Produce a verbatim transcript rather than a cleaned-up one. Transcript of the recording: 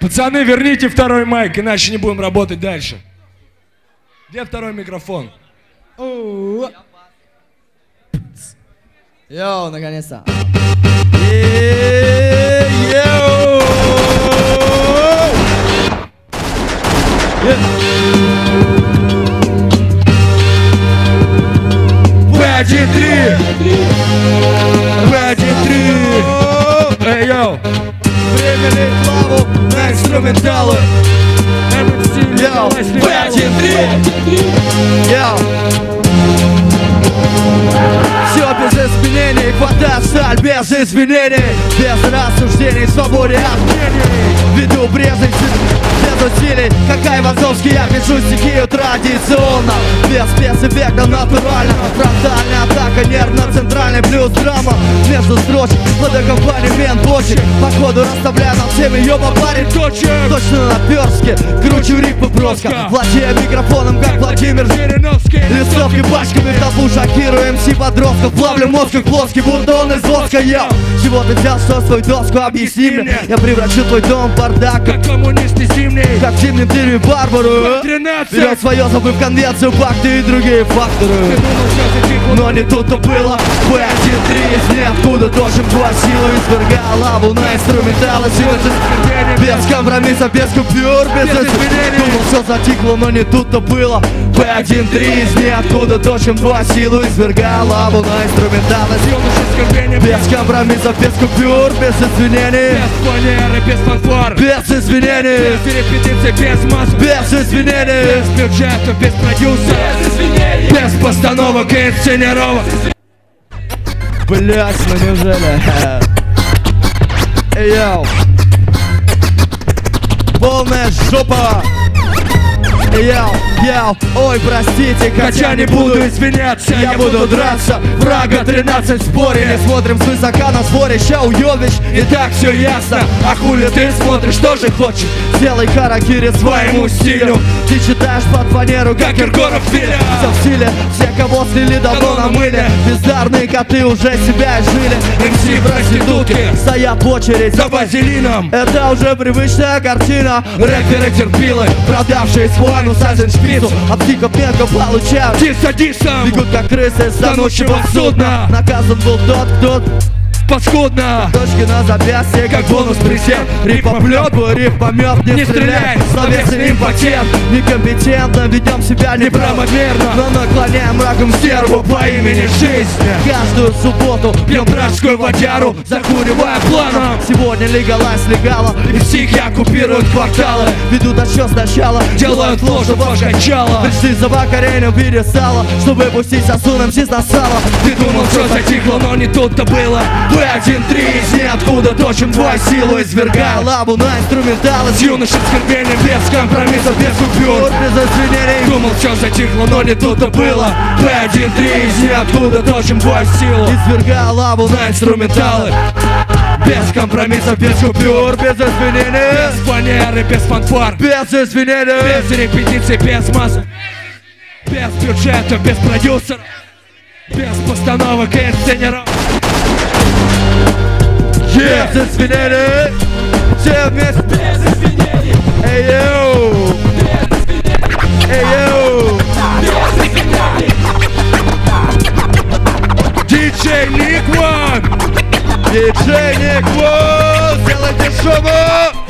Пацаны, верните второй майк, иначе не будем работать дальше. Где второй микрофон? Йоу, наконец-то. Бэ один три! Бэ один три! Эй, йоу! Время лить лаву на инструменталы. Йоу, Бэ один три! Йоу! Все без изменений, вода, сталь без извинений, без рассуждений, свободе от мнений. Веду брезы без усилий, как Айвазовский, я пишу стихию традиционно, без спецэффекта, натурально. Фронтальная атака, нервно-центральный плюс драма. Между строчек, водокомпанемент бочек. Походу расставляю над всеми ёба парень точек. Точно на перске, кручу рифмы броско, владея микрофоном, как Владимир Жириновский. Листовки пачками в толпу шокирую эм си подростков. Плавлю мозг как плоский, будто он из воска. Я чего ты взял, что свою доску, объясни мне. Я превращу твой дом в бардак, как коммунисты зимние, как в зимнем фильме Барбару. Берет свое, забыв конвенцию, факты и другие факторы. Но не тут-то было. Бэ один три из ниоткуда, тоже твою силу извергал лаву на инструменталы. Без компромисса, без купюр, без изменений. Думал, все затихло, но не тут-то было. Бэ один три из ниоткуда, точим твою силу извергал лаву на инструменталы. Без компромиссов, без купюр, без извинений. Без фанеры, без фанфар. Без извинений. Без репетиций, без масс. Без извинений. Без бюджета, без продюсера. Без извинений. Без постановок и инсценировок. Блять, ну неужели? Эй, йоу. Полная жопа. Яу, яу, ой, простите, Хотя не буду извиняться, я буду драться. Врага тринадцать в споре. Смотрим свысока на споре, ща уёбищ. И так все ясно, а хули ты смотришь, тоже хочешь? Сделай харакири своему стилю. Ты читаешь под фанеру, как Киркоров Филя. Все в стиле, все кого слили давно на мыле. Бездарные коты уже себя изжили. эм си проститутки стоят в очередь за базилином. Это уже привычная картина. Рэперы терпилы, продавшие свой Сайзеншпицу, от пиков мелко получают дис за дисом. Бегут как крысы с тонущего судна. Наказан был тот, кто паскудно. Точки на запястье, как бонус присед. Рифмоплёт, бой, рифмомёт, не, не стреляй. Словесный импотент, некомпетентно ведем себя неправомерно, но наклоняем раком стерву по имени жизнь. Каждую субботу пьем пражскую водяру, закуривая планом. Сегодня легалайз легала, и психи оккупируют кварталы. Ведут отсчёт сначала, делают ложь обожачало. Пришли за покорением в виде сала, чтобы пустить сосуд эм си на сало. Ты думал, что затихло, но не тут-то было. Бэ один три из ниоткуда, точим твою силу, извергая лаву на инструменталы. С юношеским рвением, без компромиссов, без купюр, без извинений. Думал, все затихло, но не тут-то было. Бэ один три из ниоткуда, точим твою силу, извергая лаву на инструменталы. Без компромиссов, без купюр, без извинений. Без фанеры, без фанфар. Без извинений. Без репетиций, без масс. Без бюджета, без продюсера. Без постановок и инсценировок. Yeah. Без извинений. Все вместе. Без извинений. Эй, йоу. Эй, йоу. Без извинений. Диджей Ник Ван. Диджей Ник Ван. Сделайте шоу.